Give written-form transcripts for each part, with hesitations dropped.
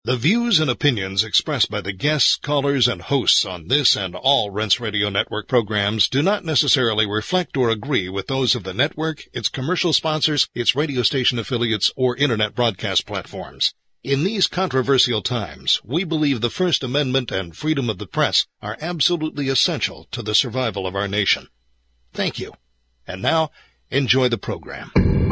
The views and opinions expressed by the guests, callers, and hosts on this and all Rense Radio Network programs do not necessarily reflect or agree with those of the network, its commercial sponsors, its radio station affiliates, or Internet broadcast platforms. In these controversial times, we believe the First Amendment and freedom of the press are absolutely essential to the survival of our nation. Thank you. And now, enjoy the program.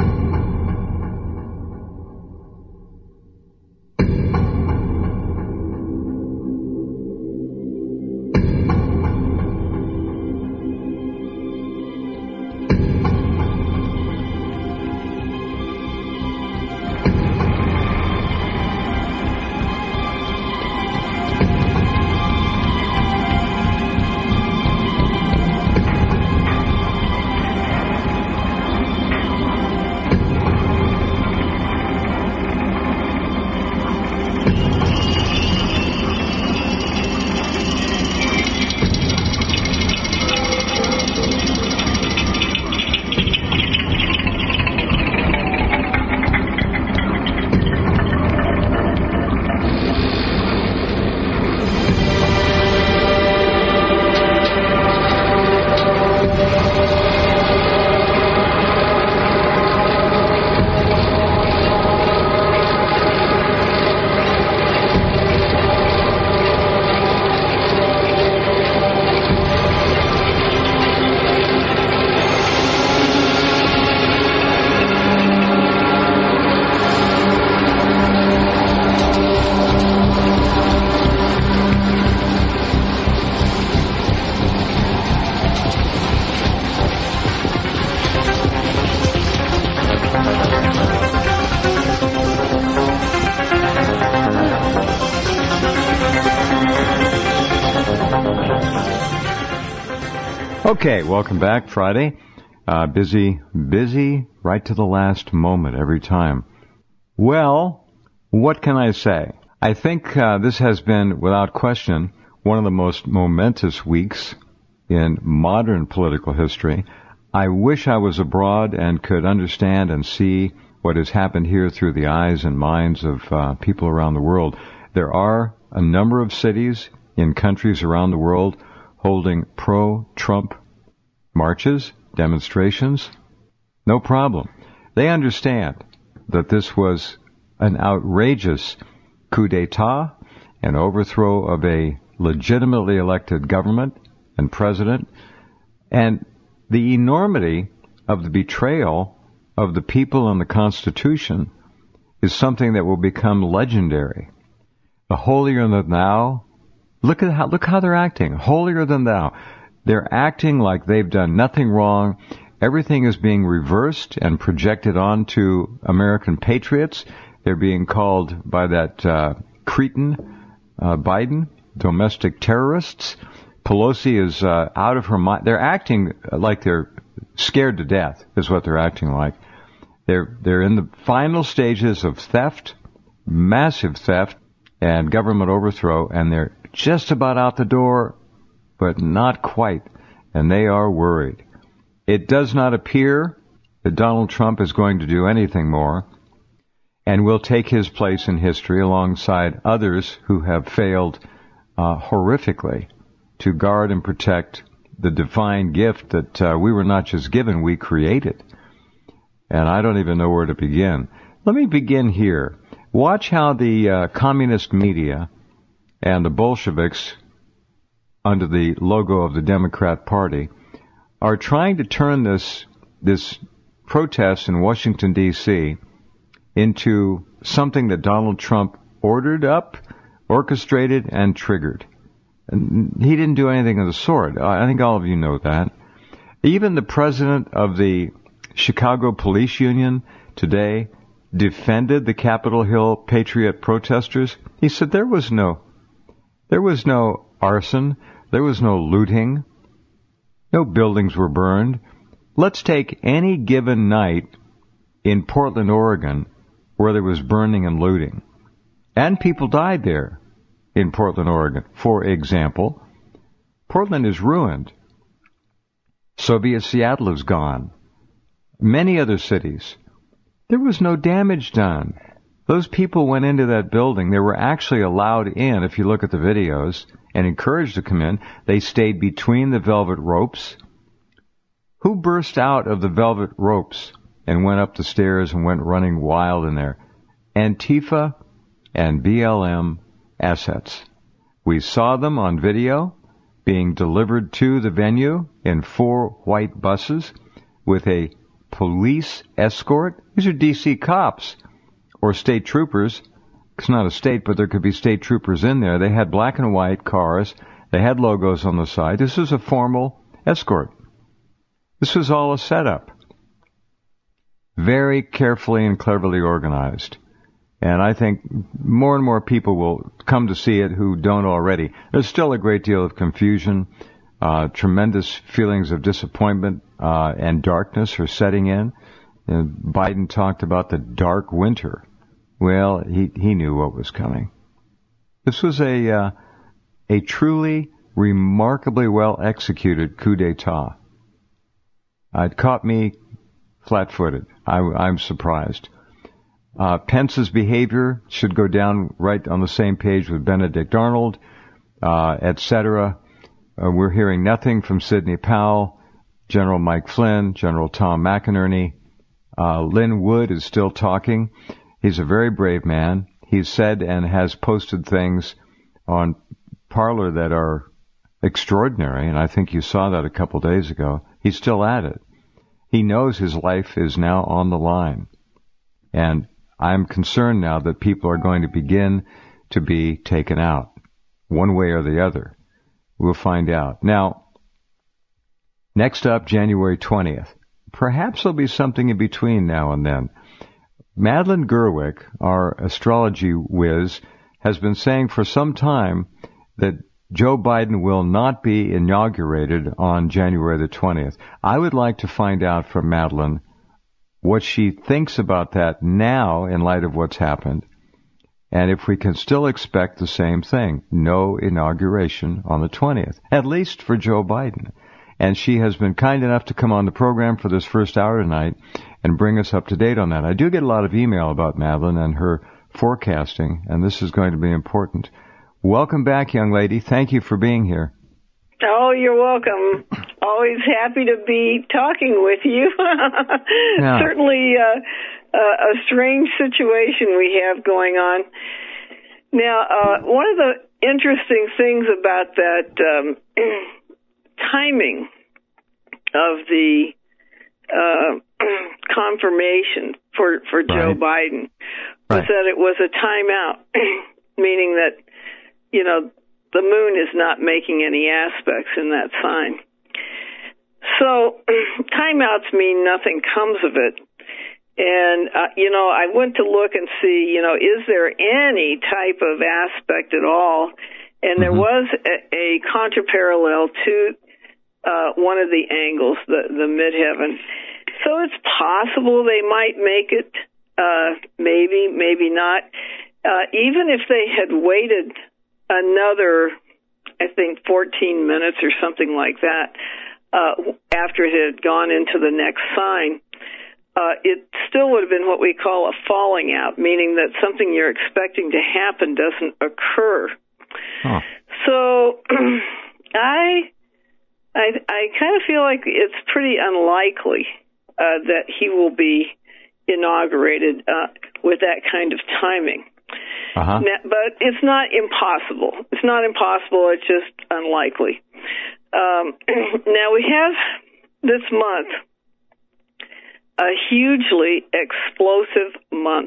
Okay, welcome back. Friday. Busy right to the last moment every time. Well, what can I say? I think this has been, without question, one of the most momentous weeks in modern political history. I wish I was abroad and could understand and see what has happened here through the eyes and minds of people around the world. There are a number of cities in countries around the world holding pro-Trump marches, demonstrations, no problem. They understand that this was an outrageous coup d'etat, an overthrow of a legitimately elected government and president, and the enormity of the betrayal of the people and the Constitution is something that will become legendary. The holier than thou, look how they're acting, holier than thou. They're acting like they've done nothing wrong. Everything is being reversed and projected onto American patriots. They're being called by that cretin, Biden, domestic terrorists. Pelosi is out of her mind. They're acting like they're scared to death, is what they're acting like. They're in the final stages of theft, massive theft, and government overthrow, and they're just about out the door, but not quite, and they are worried. It does not appear that Donald Trump is going to do anything more and will take his place in history alongside others who have failed horrifically to guard and protect the divine gift that we were not just given, we created. And I don't even know where to begin. Let me begin here. Watch how the communist media and the Bolsheviks, under the logo of the Democrat Party, are trying to turn this protest in Washington, D.C. into something that Donald Trump ordered up, orchestrated, and triggered. And he didn't do anything of the sort. I think all of you know that. Even the president of the Chicago Police Union today defended the Capitol Hill Patriot protesters. He said there was no arson, there was no looting, no buildings were burned. Let's take any given night in Portland, Oregon, where there was burning and looting, and people died there in Portland, Oregon. For example, Portland is ruined. Soviet Seattle is gone. Many other cities. There was no damage done. Those people went into that building. They were actually allowed in, if you look at the videos, and encouraged to come in. They stayed between the velvet ropes. Who burst out of the velvet ropes and went up the stairs and went running wild in there? Antifa and BLM assets. We saw them on video being delivered to the venue in 4 white buses with a police escort. These are D.C. cops or state troopers. It's not a state, but there could be state troopers in there. They had black and white cars. They had logos on the side. This was a formal escort. This was all a setup. Very carefully and cleverly organized. And I think more and more people will come to see it who don't already. There's still a great deal of confusion, tremendous feelings of disappointment and darkness are setting in. Biden talked about the dark winter. Well, he knew what was coming. This was a truly remarkably well executed coup d'etat. It caught me flat-footed. I'm surprised. Pence's behavior should go down right on the same page with Benedict Arnold, etc. We're hearing nothing from Sidney Powell, General Mike Flynn, General Tom McInerney. Lynn Wood is still talking. He's a very brave man. He's said and has posted things on Parler that are extraordinary, and I think you saw that a couple days ago. He's still at it. He knows his life is now on the line. And I'm concerned now that people are going to begin to be taken out, one way or the other. We'll find out. Now, next up, January 20th. Perhaps there'll be something in between now and then. Madeline Gerwick, our astrology whiz, has been saying for some time that Joe Biden will not be inaugurated on January the 20th. I would like to find out from Madeline what she thinks about that now in light of what's happened, and if we can still expect the same thing, no inauguration on the 20th, at least for Joe Biden. And she has been kind enough to come on the program for this first hour tonight and bring us up to date on that. I do get a lot of email about Madeline and her forecasting, and this is going to be important. Welcome back, young lady. Thank you for being here. Oh, you're welcome. Always happy to be talking with you. Yeah. Certainly a strange situation we have going on. Now, one of the interesting things about that timing of the confirmation for Joe Biden was that it was a timeout, meaning that, you know, the moon is not making any aspects in that sign. So timeouts mean nothing comes of it. And, I went to look and see, is there any type of aspect at all? And there was a contraparallel to one of the angles, the midheaven. So it's possible they might make it, maybe not. Even if they had waited another, I think, 14 minutes or something like that, after it had gone into the next sign, it still would have been what we call a falling out, meaning that something you're expecting to happen doesn't occur. Huh. So I kind of feel like it's pretty unlikely that he will be inaugurated with that kind of timing. Uh-huh. Now, but it's not impossible. It's not impossible. It's just unlikely. Now we have this month a hugely explosive month.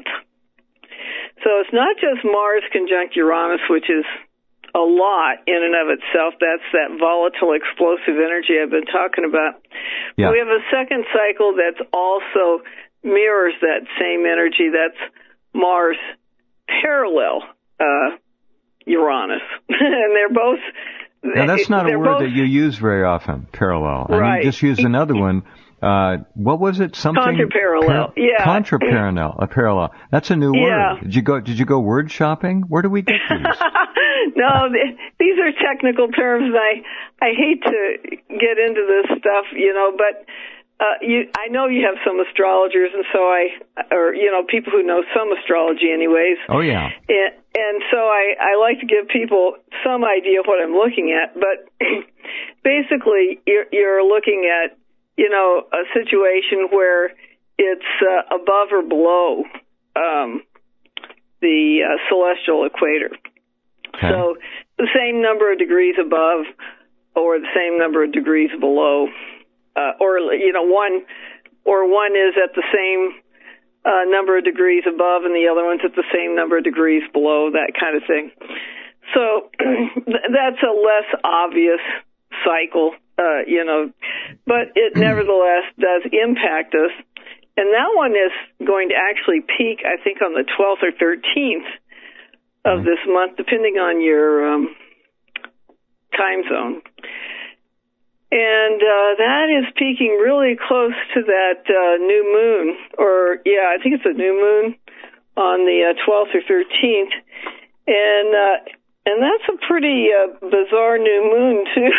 So it's not just Mars conjunct Uranus, which is a lot in and of itself. That's that volatile, explosive energy I've been talking about. Yeah. We have a second cycle that's also mirrors that same energy. That's Mars parallel Uranus. And they're both... Now, that's not a word that you use very often, parallel. Right. And you just used another one. What was it? Something contraparallel. Yeah. Parallel. That's a new word. Did you go word shopping? Where do we get these? No, these are technical terms, and I hate to get into this stuff, but I know you have some astrologers, and so people who know some astrology anyways. Oh, yeah. And so I like to give people some idea of what I'm looking at, but basically you're looking at, a situation where it's above or below the celestial equator. Okay. So the same number of degrees above or the same number of degrees below, one is at the same number of degrees above and the other one's at the same number of degrees below, that kind of thing. So that's a less obvious cycle, but it nevertheless does impact us. And that one is going to actually peak, I think, on the 12th or 13th of this month, depending on your time zone. And that is peaking really close to that new moon, I think it's a new moon on the 12th or 13th. And that's a pretty bizarre new moon, too.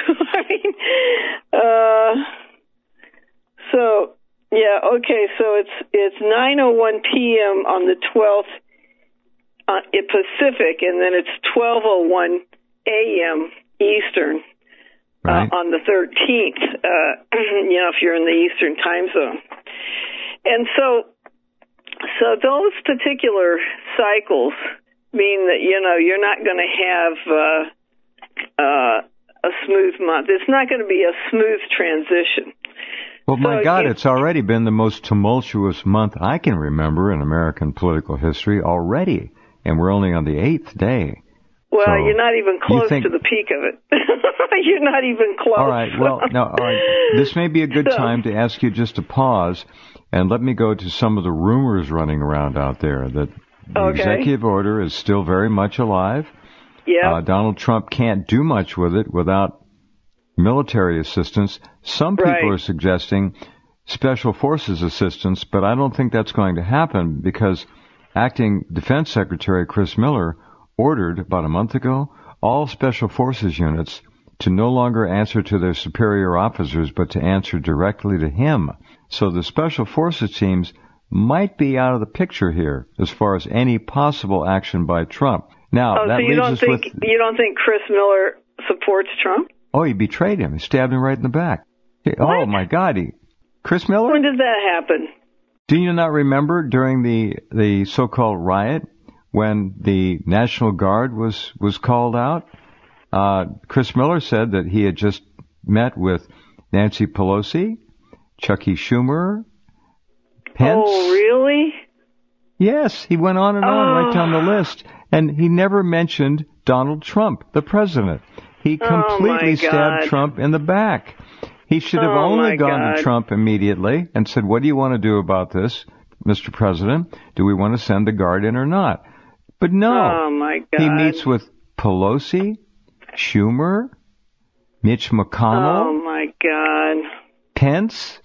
So it's 9:01 p.m. on the 12th Pacific, and then it's 12:01 a.m. Eastern. Right. On the 13th, if you're in the Eastern time zone. And so those particular cycles mean that, you're not going to have a smooth month. It's not going to be a smooth transition. Well, my God, it's already been the most tumultuous month I can remember in American political history already, and we're only on the 8th day. Well, so you're not even close to the peak of it. You're not even close. All right. Well, all right. This may be a good time to ask you just to pause and let me go to some of the rumors running around out there that the executive order is still very much alive. Yeah. Donald Trump can't do much with it without military assistance. Some people are suggesting special forces assistance, but I don't think that's going to happen because Acting Defense Secretary Chris Miller ordered about a month ago all special forces units to no longer answer to their superior officers, but to answer directly to him. So the special forces teams might be out of the picture here as far as any possible action by Trump. Now, that you don't think Chris Miller supports Trump? Oh, he betrayed him. He stabbed him right in the back. What? Oh my God, Chris Miller? When did that happen? Do you not remember during the so-called riot when the National Guard was called out? Chris Miller said that he had just met with Nancy Pelosi, Chucky Schumer, Pence. Oh, really? Yes, he went on and on right down the list. And he never mentioned Donald Trump, the president. He completely stabbed Trump in the back. He should have only gone to Trump immediately and said, what do you want to do about this, Mr. President? Do we want to send the Guard in or not? But no. Oh, my God. He meets with Pelosi, Schumer, Mitch McConnell. Oh, my God. Pence.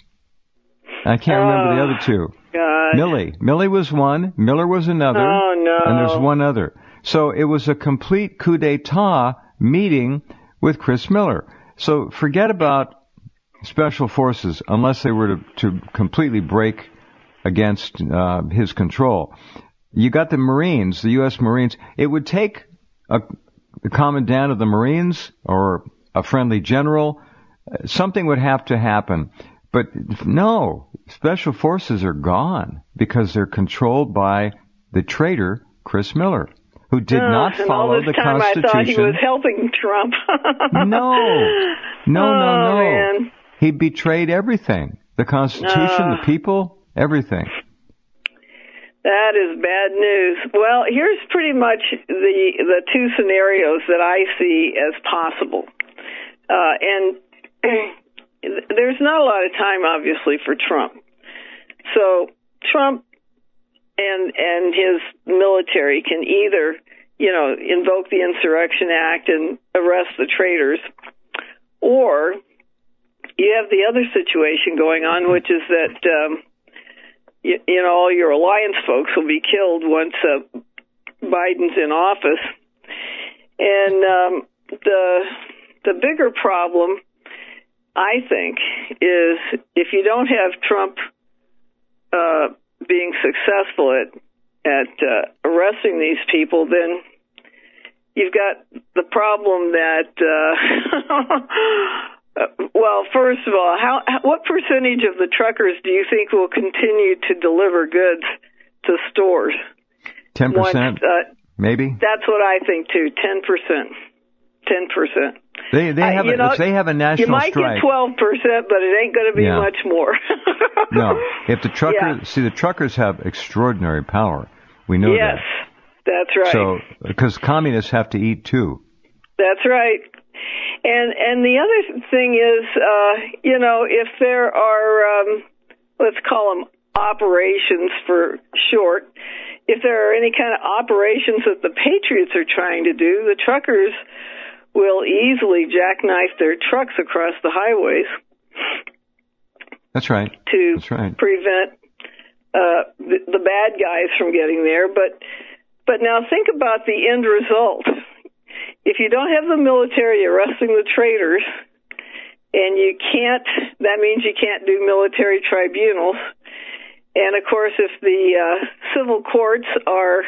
I can't remember the other two. God. Milley was one. Miller was another. Oh, no. And there's one other. So it was a complete coup d'etat meeting with Chris Miller. So forget about special forces unless they were to completely break against his control. You got the Marines, the U.S. Marines. It would take a commandant of the Marines or a friendly general. Something would have to happen. But no, special forces are gone because they're controlled by the traitor, Chris Miller, who did not follow the Constitution. I thought he was helping Trump. No. Man. He betrayed everything. The Constitution, the people, everything. That is bad news. Well, here's pretty much the two scenarios that I see as possible. And there's not a lot of time, obviously, for Trump. So Trump and his military can either, invoke the Insurrection Act and arrest the traitors, or you have the other situation going on, which is that, all your alliance folks will be killed once Biden's in office. And the bigger problem I think, is if you don't have Trump being successful at arresting these people, then you've got the problem that, well, first of all, what percentage of the truckers do you think will continue to deliver goods to stores? 10%, maybe? That's what I think, too, 10%. 10%. They have if they have a national strike. You might get 12%, but it ain't going to be much more. No. If the truckers, see, the truckers have extraordinary power. We know that. Yes, that's right. So, because communists have to eat too. That's right. And the other thing is, if there are, let's call them operations for short, if there are any kind of operations that the Patriots are trying to do, the truckers will easily jackknife their trucks across the highways. That's right. To prevent the bad guys from getting there. But now think about the end result. If you don't have the military arresting the traitors, and that means you can't do military tribunals. And of course, if the civil courts are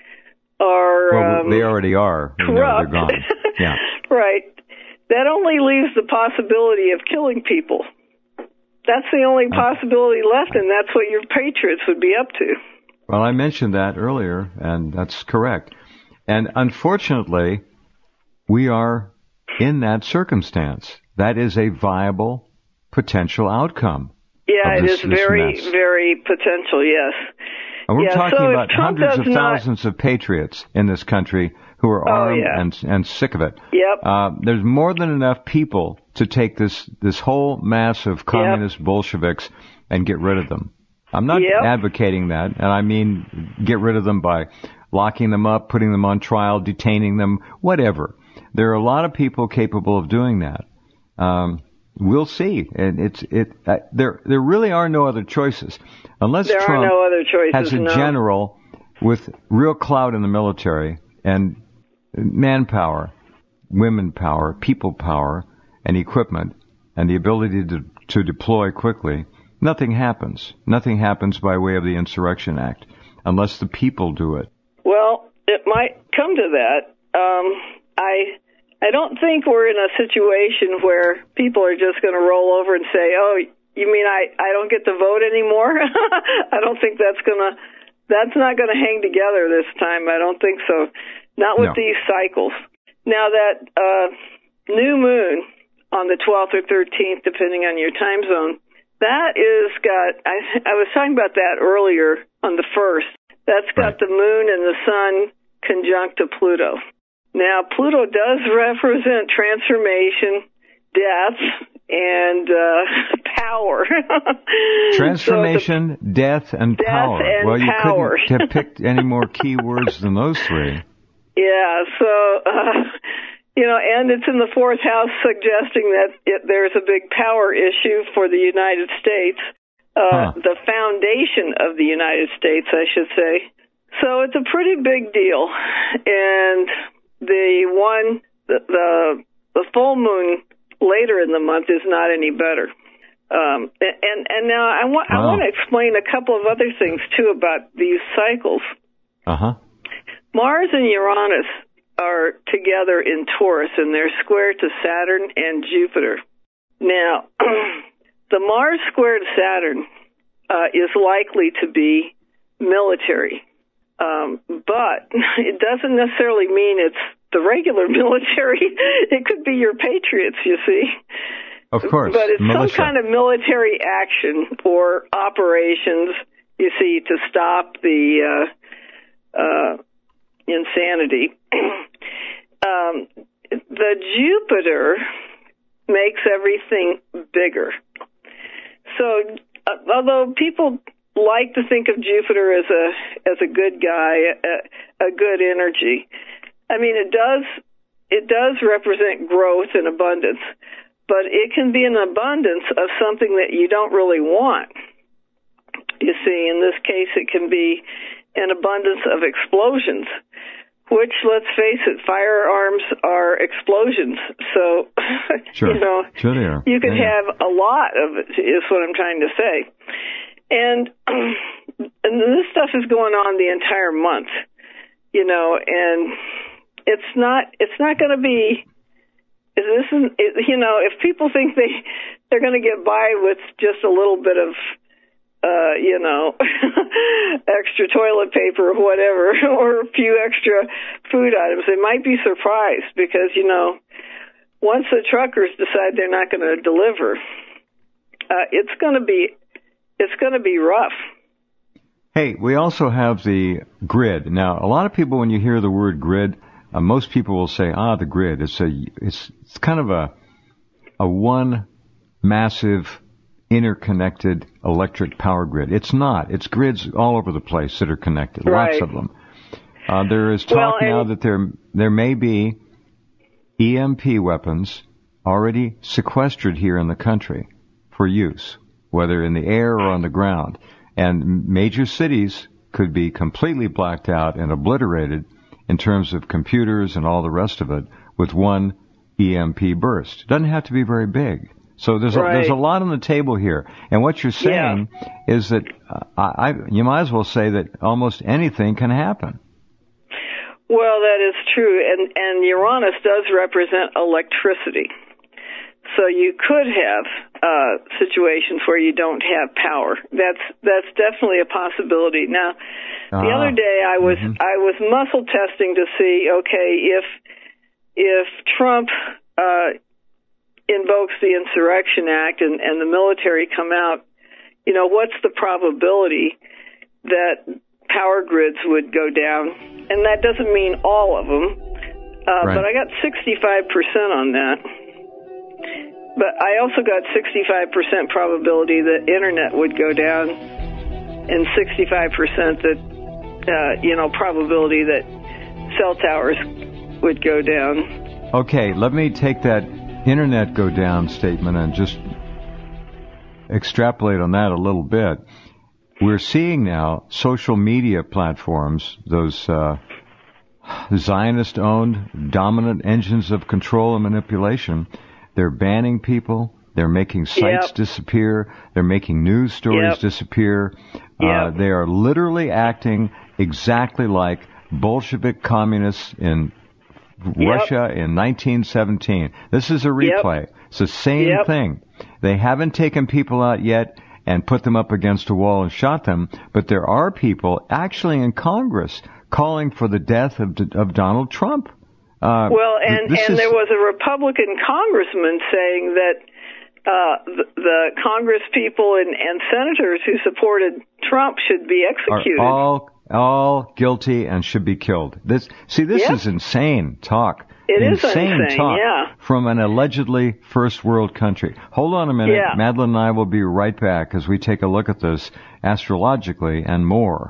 well, they already are. Corrupt. They're gone. Yeah. Right. That only leaves the possibility of killing people. That's the only possibility left, and that's what your patriots would be up to. Well, I mentioned that earlier, and that's correct. And unfortunately, we are in that circumstance. That is a viable potential outcome. Yeah, it is very, very potential, yes. And we're talking about hundreds of thousands of patriots in this country who are armed and sick of it. Yep. There's more than enough people to take this whole mass of communist Bolsheviks and get rid of them. I'm not advocating that, and I mean get rid of them by locking them up, putting them on trial, detaining them, whatever. There are a lot of people capable of doing that. We'll see. And there really are no other choices. Unless there Trump are no other choices, has a general with real clout in the military and manpower, women power, people power, and equipment, and the ability to deploy quickly, nothing happens. Nothing happens by way of the Insurrection Act unless the people do it. Well, it might come to that. I don't think we're in a situation where people are just going to roll over and say, "Oh, you mean I don't get to vote anymore?" I don't think that's not going to hang together this time. I don't think so. Not with these cycles. Now that new moon on the 12th or 13th, depending on your time zone, that is I was talking about that earlier on the 1st. That's got the moon and the sun conjunct to Pluto. Now, Pluto does represent transformation, death, and power. Transformation, death, and power. Well, you power. couldn't have picked any more key words than those three. Yeah, so, and it's in the 4th house, suggesting that there's a big power issue for the United States, the foundation of the United States, I should say. So it's a pretty big deal. And the full moon later in the month is not any better. And now I want to explain a couple of other things too about these cycles. Mars and Uranus are together in Taurus, and they're square to Saturn and Jupiter. Now, the Mars squared Saturn is likely to be military. But it doesn't necessarily mean it's the regular military. It could be your patriots, you see. Of course. But it's militia. some kind of military action or operations, you see, to stop the insanity. The Jupiter makes everything bigger. So, although people like to think of Jupiter as a good guy, a good energy. I mean, it does represent growth and abundance, but it can be an abundance of something that you don't really want. You see, in this case, it can be an abundance of explosions. which, let's face it, firearms are explosions. So, sure. Sure they are. You could have a lot of it, is what I'm trying to say. And this stuff is going on the entire month, and it's not going to be, if people think they're going to get by with just a little bit of, extra toilet paper or whatever, or a few extra food items, they might be surprised because, once the truckers decide they're not going to deliver, it's going to be rough. Hey, we also have the grid. Now, a lot of people, when you hear the word grid, most people will say, the grid. It's kind of a one massive interconnected electric power grid. It's not. It's grids all over the place that are connected. Right. Lots of them. There is talk now that there may be EMP weapons already sequestered here in the country for use, whether in the air or on the ground. And major cities could be completely blacked out and obliterated in terms of computers and all the rest of it with one EMP burst. It doesn't have to be very big. So there's a lot on the table here. And what you're saying is that you might as well say that almost anything can happen. Well, that is true. And Uranus does represent electricity. So you could have situations where you don't have power. That's definitely a possibility. Now, the other day I was muscle testing to see, okay, if Trump invokes the Insurrection Act and the military come out, what's the probability that power grids would go down? And that doesn't mean all of them, but I got 65% on that. But I also got 65% probability that internet would go down, and 65% that, probability that cell towers would go down. Okay, let me take that internet go down statement and just extrapolate on that a little bit. We're seeing now social media platforms, those Zionist-owned dominant engines of control and manipulation. They're banning people. They're making sites disappear. They're making news stories disappear. They are literally acting exactly like Bolshevik communists in Russia in 1917. This is a replay. It's the same thing. They haven't taken people out yet and put them up against a wall and shot them, but there are people actually in Congress calling for the death of Donald Trump. There was a Republican congressman saying that the Congress people and senators who supported Trump should be executed. Are all guilty and should be killed. This is insane talk. It is insane talk from an allegedly first world country. Hold on a minute. Madeline and I will be right back as we take a look at this astrologically and more.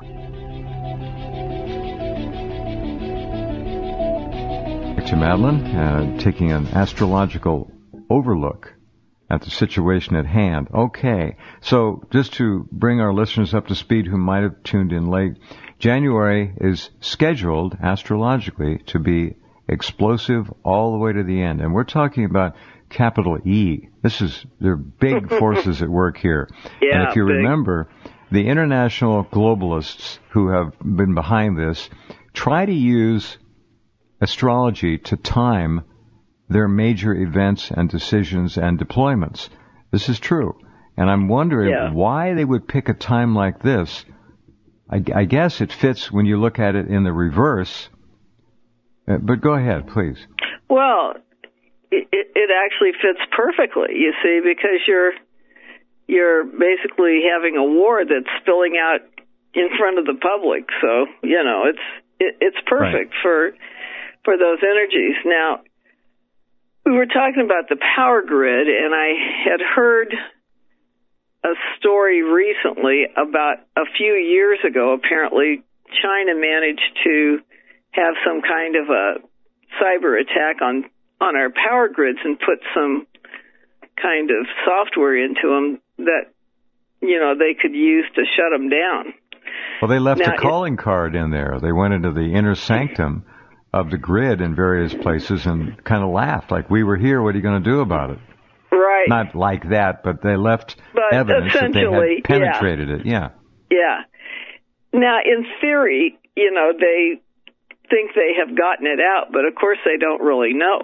To Madeline, taking an astrological overlook at the situation at hand. Okay, so just to bring our listeners up to speed who might have tuned in late, January is scheduled astrologically to be explosive all the way to the end. And we're talking about capital E. There are big forces at work here. And if you remember, the international globalists who have been behind this try to use astrology to time their major events and decisions and deployments. This is true. And I'm wondering why they would pick a time like this. I guess it fits when you look at it in the reverse. But go ahead, please. Well, it actually fits perfectly, you see, because you're basically having a war that's spilling out in front of the public. So, it's perfect for those energies. Now, we were talking about the power grid, and I had heard a story recently about a few years ago. Apparently, China managed to have some kind of a cyber attack on our power grids and put some kind of software into them that, they could use to shut them down. Well, they left a calling card in there. They went into the inner sanctum of the grid in various places and kind of laughed, like, we were here, what are you going to do about it? Right. Not like that, but they left evidence that they had penetrated it. Yeah. Yeah. Now, in theory, they think they have gotten it out, but of course they don't really know.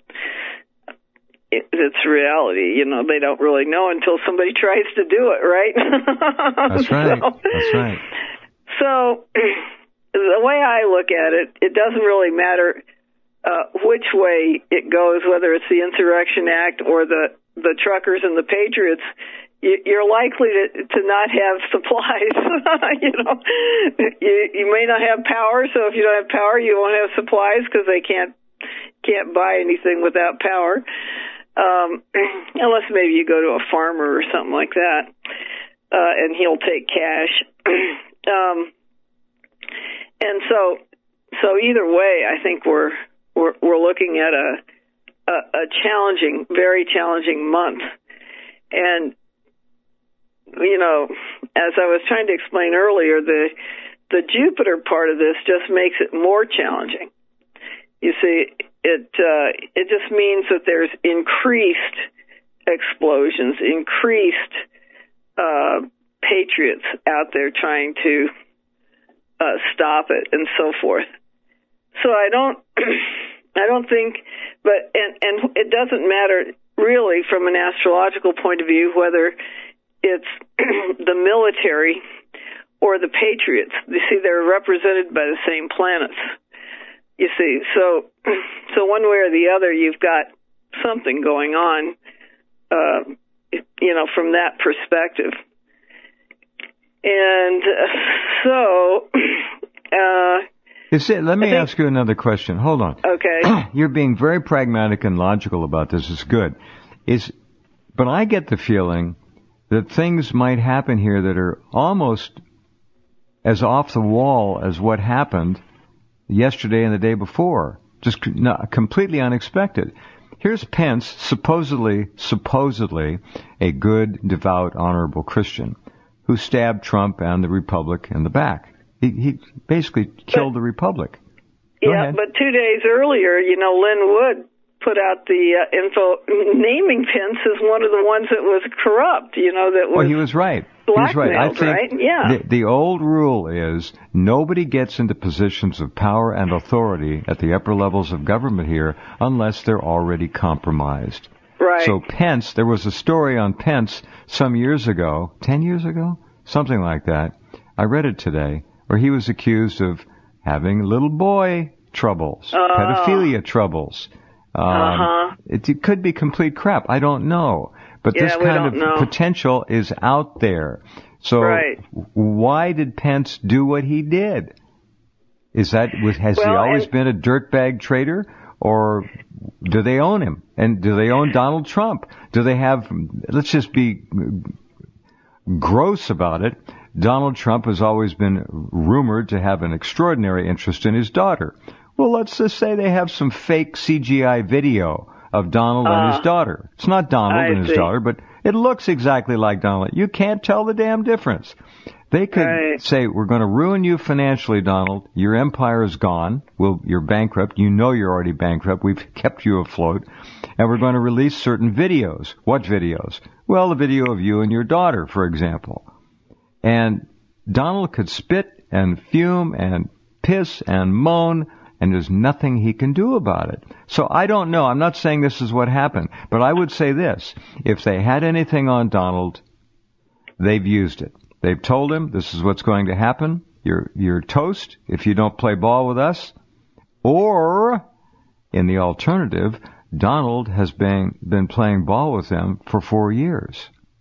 It's reality. They don't really know until somebody tries to do it, right? That's right. That's right. So the way I look at it, it doesn't really matter which way it goes, whether it's the Insurrection Act or the truckers and the patriots. You're likely to not have supplies. You may not have power, so if you don't have power, you won't have supplies because they can't buy anything without power. Unless maybe you go to a farmer or something like that, and he'll take cash. And so either way, I think we're looking at a challenging, very challenging month. And as I was trying to explain earlier, the Jupiter part of this just makes it more challenging. You see, it just means that there's increased explosions, increased patriots out there trying to stop it, and so forth. So I don't think, but it doesn't matter really from an astrological point of view whether it's the military or the patriots. You see, they're represented by the same planets. You see, so one way or the other, you've got something going on, from that perspective. And let me ask you another question. Hold on. Okay. You're being very pragmatic and logical about this. It's good. But I get the feeling that things might happen here that are almost as off the wall as what happened yesterday and the day before. Just completely unexpected. Here's Pence, supposedly a good, devout, honorable Christian, who stabbed Trump and the Republic in the back. He basically killed the Republic. Go ahead. But 2 days earlier, Lynn Wood put out the info naming Pence as one of the ones that was corrupt, that was. Well, he was right. He was right. I think right? Yeah. The old rule is nobody gets into positions of power and authority at the upper levels of government here unless they're already compromised. Right. So Pence, there was a story on Pence some years ago, 10 years ago, something like that. I read it today, where he was accused of having little boy troubles, pedophilia troubles. It could be complete crap. I don't know. But this kind of potential is out there. So why did Pence do what he did? Has he always been a dirtbag traitor? Or do they own him? And do they own Donald Trump? Do they have, let's just be gross about it, Donald Trump has always been rumored to have an extraordinary interest in his daughter. Well, let's just say they have some fake CGI video of Donald and his daughter. It's not Donald and his daughter, but it looks exactly like Donald. You can't tell the damn difference. They could say, we're going to ruin you financially, Donald. Your empire is gone. You're bankrupt. You know you're already bankrupt. We've kept you afloat. And we're going to release certain videos. What videos? Well, the video of you and your daughter, for example. And Donald could spit and fume and piss and moan, and there's nothing he can do about it. So I don't know. I'm not saying this is what happened. But I would say this. If they had anything on Donald, they've used it. They've told him this is what's going to happen. You're toast if you don't play ball with us. Or, in the alternative, Donald has been playing ball with them for 4 years.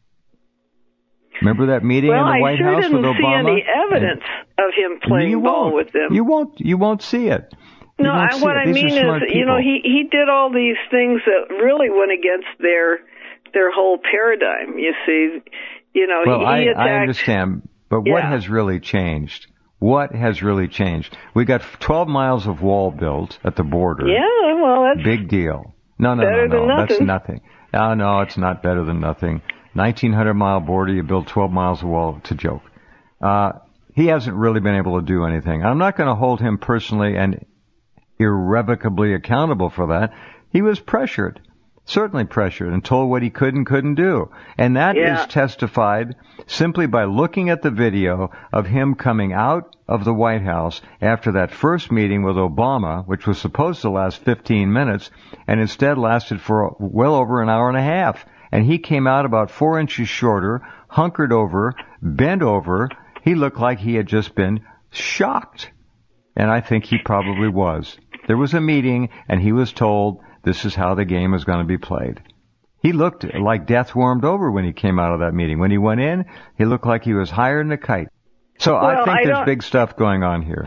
Remember that meeting in the White House with Obama? I sure didn't see any evidence of him playing ball with them. You won't see it. No, what I mean is, he did all these things that really went against their whole paradigm. You see. I understand, but what has really changed? What has really changed? We got 12 miles of wall built at the border. Yeah, well, that's big deal. No, that's nothing. No, it's not better than nothing. 1,900-mile border, you build 12 miles of wall. It's a joke. He hasn't really been able to do anything. I'm not going to hold him personally, and irrevocably accountable for that. He was pressured, certainly pressured, and told what he could and couldn't do. And that is testified simply by looking at the video of him coming out of the White House after that first meeting with Obama, which was supposed to last 15 minutes, and instead lasted for well over an hour and a half. And he came out about 4 inches shorter, hunkered over, bent over. He looked like he had just been shocked. And I think he probably was. There was a meeting, and he was told this is how the game is going to be played. He looked like death warmed over when he came out of that meeting. When he went in, he looked like he was higher than a kite. So I think there's big stuff going on here.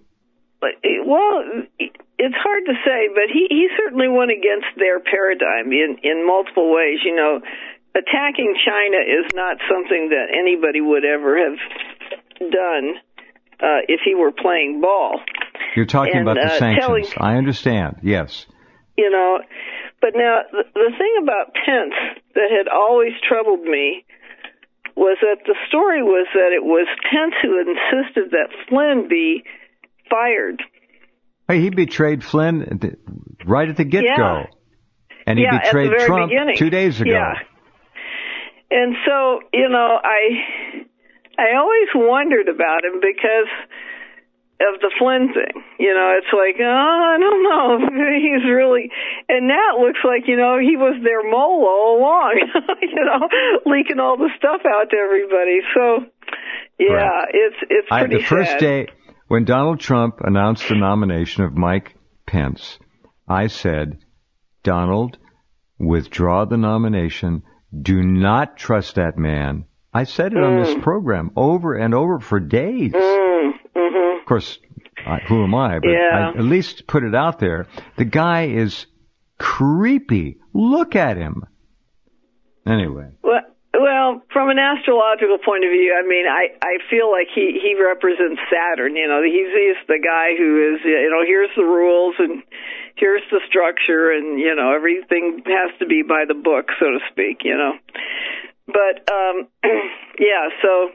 Well, it's hard to say, but he certainly went against their paradigm in multiple ways. You know, attacking China is not something that anybody would ever have done if he were playing ball. You're talking about the sanctions. I understand, yes. You know, but now the thing about Pence that had always troubled me was that the story was that it was Pence who insisted that Flynn be fired. Hey, he betrayed Flynn right at the get-go. And he betrayed Trump beginning. 2 days ago. Yeah. And so, you know, I always wondered about him because of the Flynn thing. You know, it's like, I don't know. He's really, and now it looks like, you know, he was their mole all along, you know, leaking all the stuff out to everybody. So, yeah, right. It's pretty sad. The first day, when Donald Trump announced the nomination of Mike Pence, I said, Donald, withdraw the nomination. Do not trust that man. I said it on this program over and over for days. Mm-hmm. Of course, who am I? But I at least put it out there. The guy is creepy. Look at him. Anyway. Well, from an astrological point of view, I mean, I feel like he represents Saturn. You know, he's the guy who is, you know, here's the rules and here's the structure, and, you know, everything has to be by the book, so to speak, you know. But, yeah, so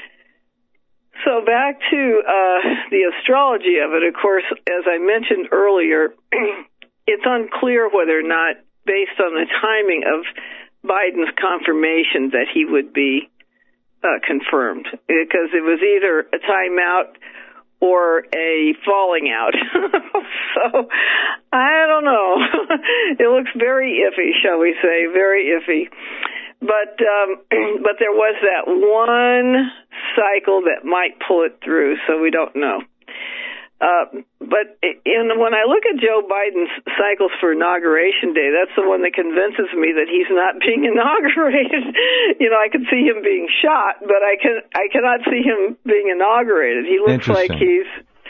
back to the astrology of it. Of course, as I mentioned earlier, it's unclear whether or not, based on the timing of Biden's confirmation, that he would be confirmed, because it was either a timeout or a falling out. So, I don't know. It looks very iffy, shall we say, very iffy. But there was that one cycle that might pull it through, so we don't know. But when I look at Joe Biden's cycles for Inauguration Day, that's the one that convinces me that he's not being inaugurated. You know, I can see him being shot, but I cannot see him being inaugurated. He looks like he's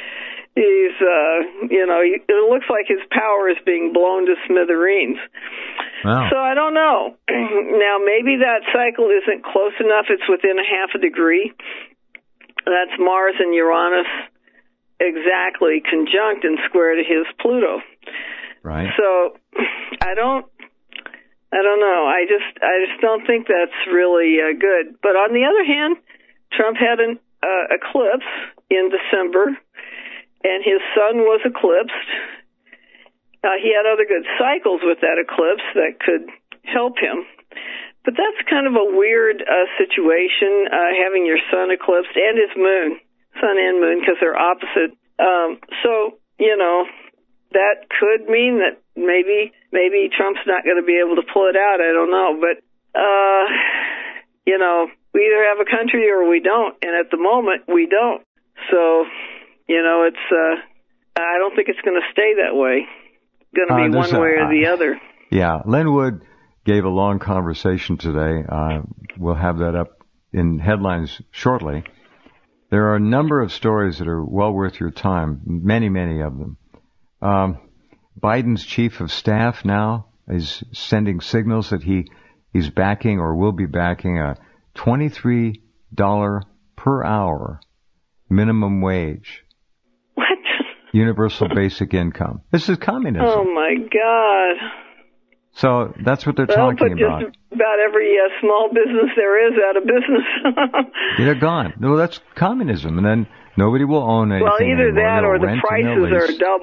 you know, it looks like his power is being blown to smithereens. Wow. So I don't know. Now, maybe that cycle isn't close enough. It's within a half a degree. That's Mars and Uranus exactly conjunct and square to his Pluto. Right. So I don't know. I just don't think that's really good. But on the other hand, Trump had an eclipse in December, and his sun was eclipsed. He had other good cycles with that eclipse that could help him. But that's kind of a weird situation, having your sun eclipsed and his moon, sun and moon, because they're opposite. So, you know, that could mean that maybe Trump's not going to be able to pull it out. I don't know. But, you know, we either have a country or we don't. And at the moment, we don't. So, you know, it's, I don't think it's going to stay that way. Going to be one way or the other. Yeah. Len Wood gave a long conversation today. We'll have that up in headlines shortly. There are a number of stories that are well worth your time, many, many of them. Biden's chief of staff now is sending signals that he's backing or will be backing a $23 per hour minimum wage. What? Universal basic income. This is communism. Oh, my God. So that's what they're talking about. Just about every small business there is out of business. They're gone. No, that's communism. And then nobody will own anything Well, either anymore. that or the prices are double.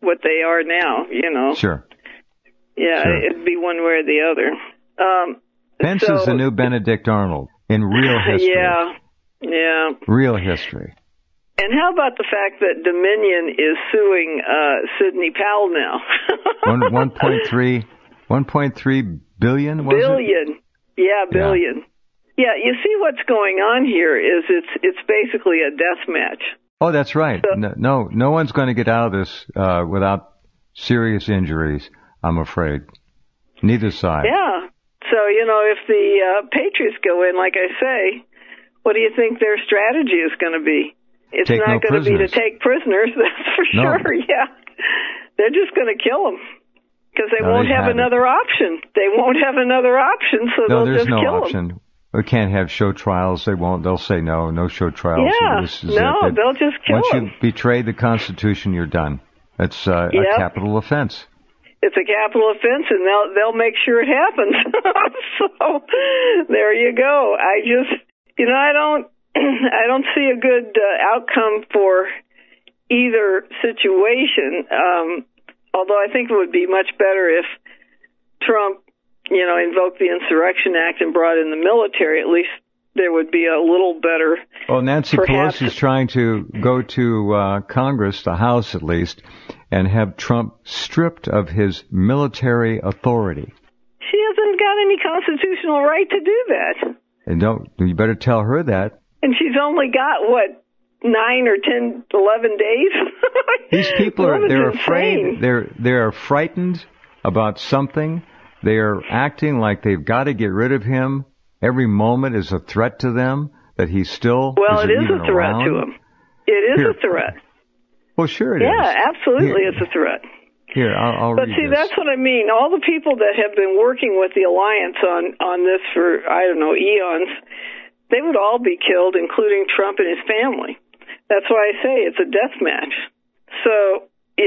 what they are now, Sure. Yeah, sure. It'd be one way or the other. Pence is the new Benedict Arnold in real history. Yeah. Real history. And how about the fact that Dominion is suing Sidney Powell now? 1.3 billion, was billion. It? Yeah, billion. Yeah, you see what's going on here is it's basically a death match. Oh, that's right. So, no one's going to get out of this without serious injuries, I'm afraid. Neither side. Yeah. So, if the Patriots go in, like I say, what do you think their strategy is going to be? It's not going to be to take prisoners, that's for sure, yeah. They're just going to kill them because they won't have another option. They won't have another option, so they'll just kill them. No, there's no option. We can't have show trials. They won't. They'll say no show trials. Yeah, they'll just kill them. Once you betray the Constitution, you're done. It's a capital offense. It's a capital offense, and they'll make sure it happens. So there you go. I just, I don't see a good outcome for either situation. Although I think it would be much better if Trump, invoked the Insurrection Act and brought in the military. At least there would be a little better. Well, Nancy Pelosi's trying to go to Congress, the House at least, and have Trump stripped of his military authority. She hasn't got any constitutional right to do that. And you better tell her that. And she's only got, 9 or 10, 11 days? These people they're afraid, they're frightened about something. They are acting like they've got to get rid of him. Every moment is a threat to them that he's still it is a threat to him. It is a threat. Well, sure it is. Yeah, absolutely it's a threat. Here, I'll But read see, this. that's what I mean. All the people that have been working with the alliance on this for, eons, they would all be killed, including Trump and his family. That's why I say it's a death match. So,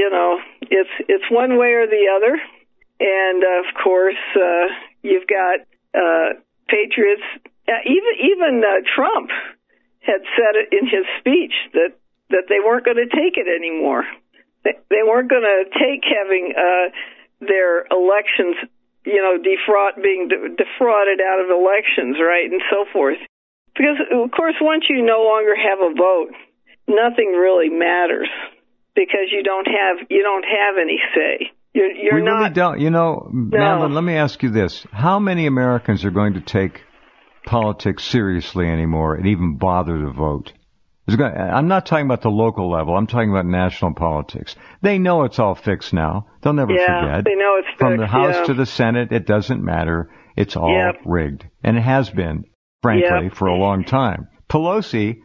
it's one way or the other. And, of course, you've got patriots. Even Trump had said it in his speech that they weren't going to take it anymore. They weren't going to take having their elections, being defrauded out of elections, right, and so forth. Because, of course, once you no longer have a vote, nothing really matters because you don't have any say. You're not. Really don't. Madeline, let me ask you this: how many Americans are going to take politics seriously anymore and even bother to vote? I'm not talking about the local level. I'm talking about national politics. They know it's all fixed now. They'll never forget. They know it's fixed. From the House to the Senate, it doesn't matter. It's all rigged, and it has been, frankly, for a long time. Pelosi,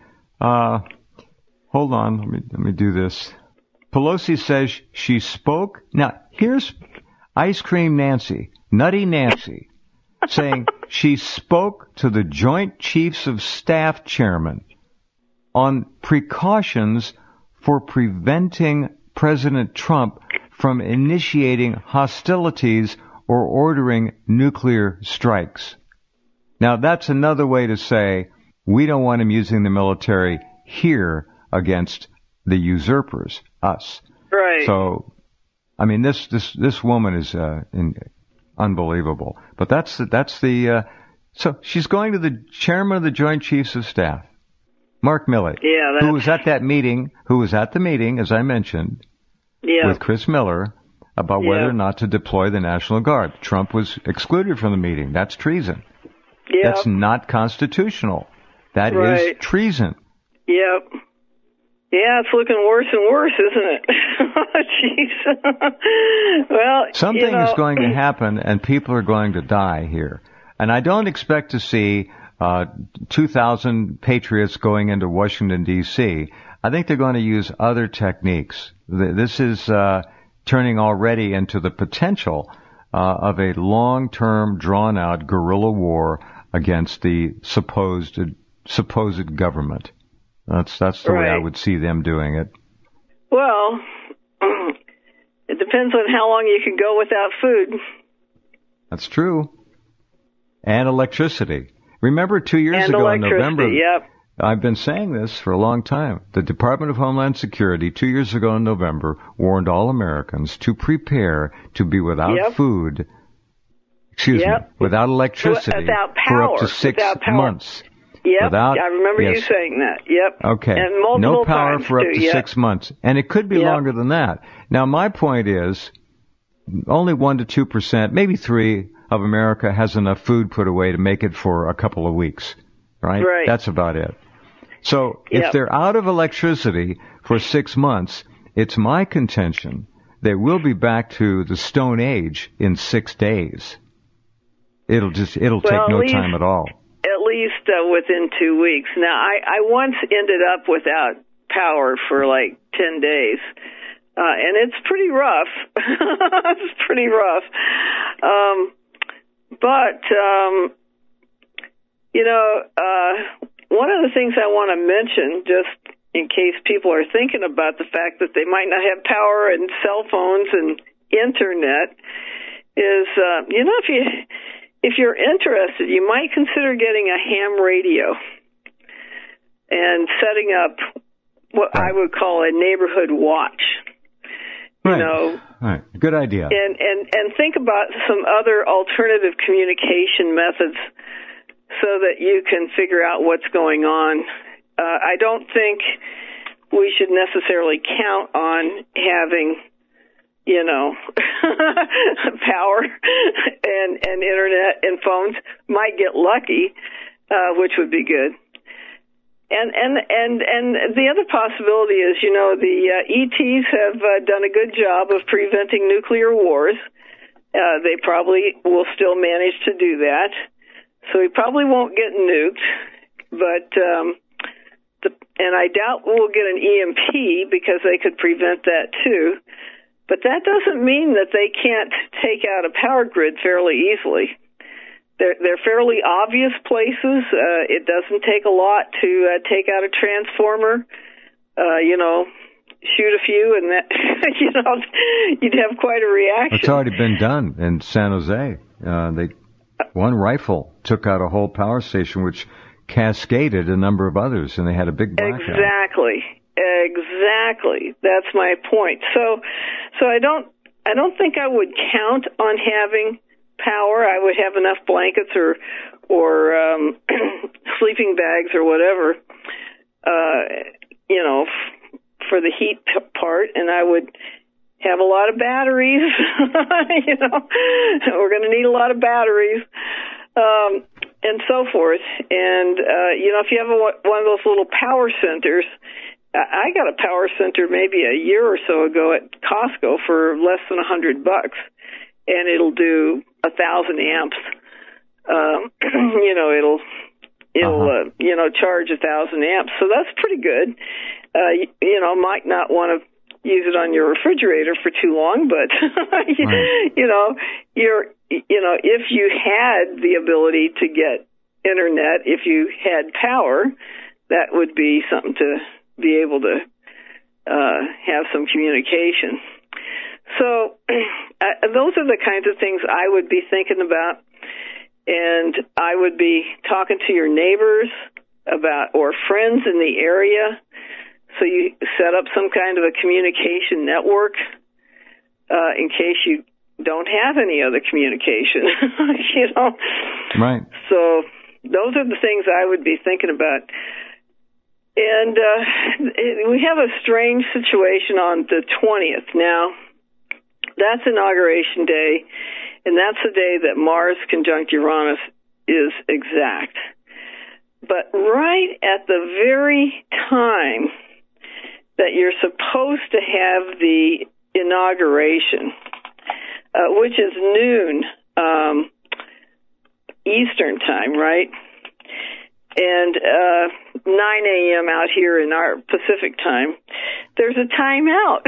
hold on, let me do this. Pelosi says she spoke. Now, here's Ice Cream Nancy, Nutty Nancy, saying she spoke to the Joint Chiefs of Staff chairman on precautions for preventing President Trump from initiating hostilities or ordering nuclear strikes. Now, that's another way to say we don't want him using the military here against the usurpers, us. Right. So, I mean, this woman is unbelievable. But that's the so she's going to the chairman of the Joint Chiefs of Staff, Mark Milley, who was at the meeting, as I mentioned, with Chris Miller about whether or not to deploy the National Guard. Trump was excluded from the meeting. That's treason. That's not constitutional. That is treason. Yep. Yeah, it's looking worse and worse, isn't it? Jeez. Well, something is going to happen, and people are going to die here. And I don't expect to see 2,000 patriots going into Washington, D.C. I think they're going to use other techniques. This is turning already into the potential of a long-term, drawn-out guerrilla war against the supposed government. That's the way I would see them doing it. Well, it depends on how long you can go without food. That's true. And electricity. Remember 2 years ago in November, I've been saying this for a long time. The Department of Homeland Security 2 years ago in November warned all Americans to prepare to be without food, without electricity for up to 6 months. Yep, I remember you saying that. Yep. Okay. And multiple no power times for up to 6 months. And it could be longer than that. Now, my point is, only 1% to 2%, maybe 3% of America has enough food put away to make it for a couple of weeks. Right? That's about it. So if they're out of electricity for 6 months, it's my contention they will be back to the Stone Age in 6 days. It'll take no time at all. At least within 2 weeks. Now, I once ended up without power for like 10 days, and it's pretty rough. It's pretty rough. But one of the things I want to mention, just in case people are thinking about the fact that they might not have power and cell phones and internet, is, if you're interested, you might consider getting a ham radio and setting up what I would call a neighborhood watch. Right. Good idea. And think about some other alternative communication methods so that you can figure out what's going on. I don't think we should necessarily count on having power and internet and phones. Might get lucky, which would be good. And the other possibility is, the ETs have done a good job of preventing nuclear wars. They probably will still manage to do that. So we probably won't get nuked, but and I doubt we'll get an EMP because they could prevent that too. But that doesn't mean that they can't take out a power grid fairly easily. They're fairly obvious places. It doesn't take a lot to take out a transformer. Shoot a few, and that you'd have quite a reaction. It's already been done in San Jose. One rifle took out a whole power station, which cascaded a number of others, and they had a big blackout. Exactly. That's my point. So I don't think I would count on having power. I would have enough blankets or sleeping bags or whatever, for the heat part, and I would have a lot of batteries. We're going to need a lot of batteries, and so forth. And if you have one of those little power centers, I got a power center maybe a year or so ago at Costco for less than $100, and it'll do 1,000 amps. It'll charge 1,000 amps, so that's pretty good. Might not want to use it on your refrigerator for too long, but if you had the ability to get internet, if you had power, that would be something to be able to have some communication. So those are the kinds of things I would be thinking about, and I would be talking to your neighbors about, or friends in the area. So you set up some kind of a communication network in case you don't have any other communication, Right. So those are the things I would be thinking about. And we have a strange situation on the 20th. Now, that's Inauguration Day, and that's the day that Mars conjunct Uranus is exact. But right at the very time that you're supposed to have the inauguration, which is noon Eastern time, right? And 9 a.m. out here in our Pacific time, there's a timeout.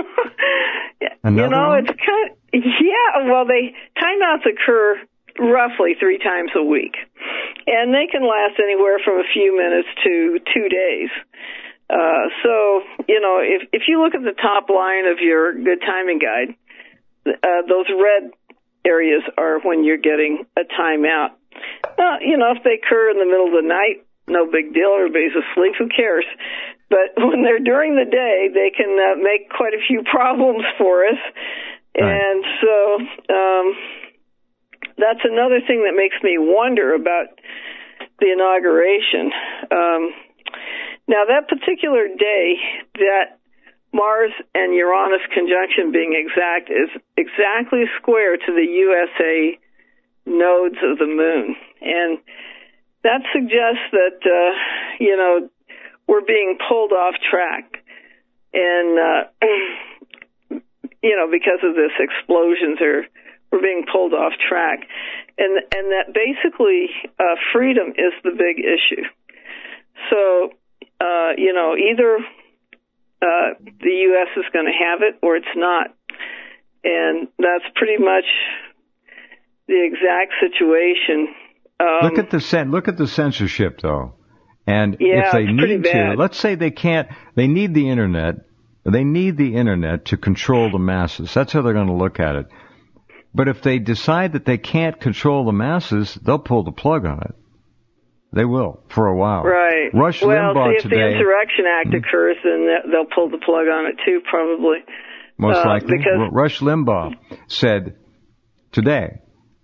One? It's timeouts occur roughly 3 times a week, and they can last anywhere from a few minutes to 2 days. So, if you look at the top line of your good timing guide, those red areas are when you're getting a timeout. If they occur in the middle of the night, no big deal. Everybody's asleep. Who cares? But when they're during the day, they can make quite a few problems for us. Right. And so that's another thing that makes me wonder about the inauguration. Now, that particular day, that Mars and Uranus conjunction being exact is exactly square to the USA nodes of the moon. And that suggests that, we're being pulled off track. And, because of this explosions, we're being pulled off track. And that basically freedom is the big issue. So, either the U.S. is going to have it or it's not. And that's pretty much the exact situation. Look at the censorship, though. And yeah, if they need to, bad. let's say they need the internet. They need the internet to control the masses. That's how they're going to look at it. But if they decide that they can't control the masses, they'll pull the plug on it. They will, for a while. Right. Rush Limbaugh if today, the Insurrection Act occurs, then they'll pull the plug on it too, probably. Most likely. Because Rush Limbaugh said today,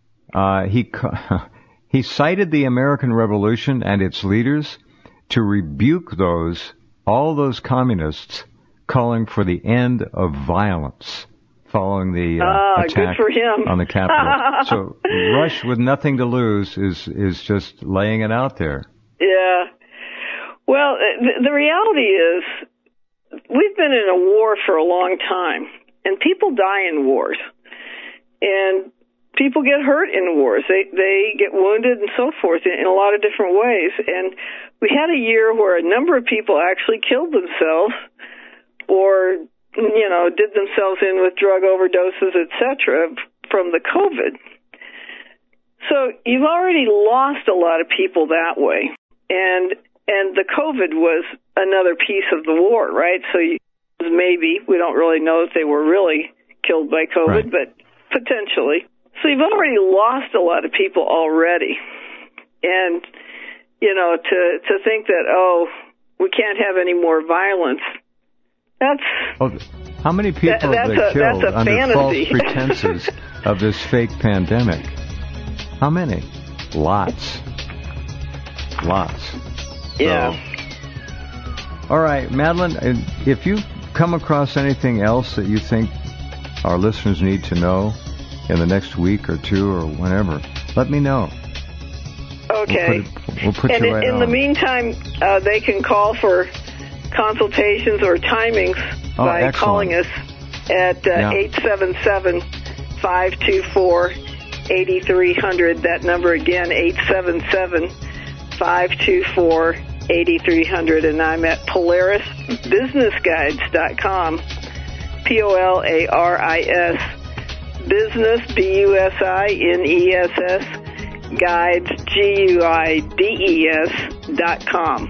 he cited the American Revolution and its leaders to rebuke all those communists calling for the end of violence following the attack on the Capitol. So Rush, with nothing to lose, is just laying it out there. Yeah. Well, the reality is we've been in a war for a long time, and people die in wars. And people get hurt in wars. They get wounded and so forth in a lot of different ways. And we had a year where a number of people actually killed themselves or, did themselves in with drug overdoses, etc., from the COVID. So you've already lost a lot of people that way. And the COVID was another piece of the war, right? So maybe, we don't really know if they were really killed by COVID, right. But potentially. So you've already lost a lot of people already. And, to think that, we can't have any more violence, how many people have they killed under fantasy. false pretenses of this fake pandemic? How many? Lots. Yeah. So, all right, Madeline, if you come across anything else that you think our listeners need to know in the next week or two or whenever, let me know. Okay. We'll put you right on. In the meantime, they can call for consultations or timings by excellent. calling us at 877-524-8300. That number again, 877-524-8300. And I'm at PolarisBusinessGuides.com, POLARIS, business, BUSINESS, guides, GUIDES.com.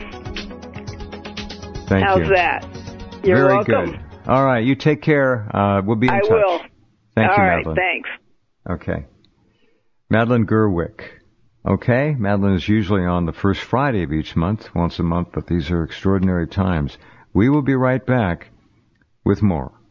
Thank How's you. that? You're Very welcome. Good. All right, you take care. We'll be in touch. I will. Thank you, All right, Madeline. thanks. Okay. Madeline Gerwick. Okay, Madeline is usually on the first Friday of each month, once a month, but these are extraordinary times. We will be right back with more.